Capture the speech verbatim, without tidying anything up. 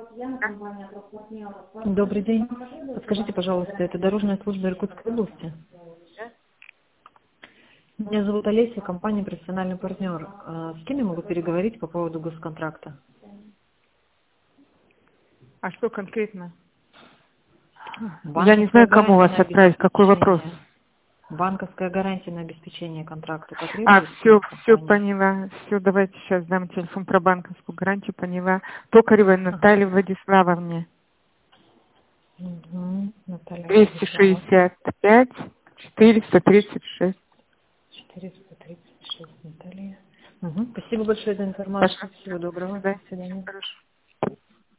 Добрый день. Подскажите, пожалуйста, это дорожная служба Иркутской области? Меня зовут Олеся, компания «Профессиональный партнер». А С кем я могу переговорить по поводу госконтракта? А что конкретно? Банковская Я не знаю, кому вас гарантия на отправить. Какой вопрос? обеспечение- Банковская гарантия на обеспечение контракта. Это А, требуется все, от все компании? поняла. Все, давайте сейчас дам телефон про банковскую гарантию, поняла. Токаревой Наталье Владиславовне. Угу. Наталья двести Владиславовна. шестьдесят пять четыреста тридцать шесть. четыреста тридцать шесть, Наталья. Угу. Спасибо большое за информацию. Пожалуйста. Всего доброго. Да, До свидания. хорошо.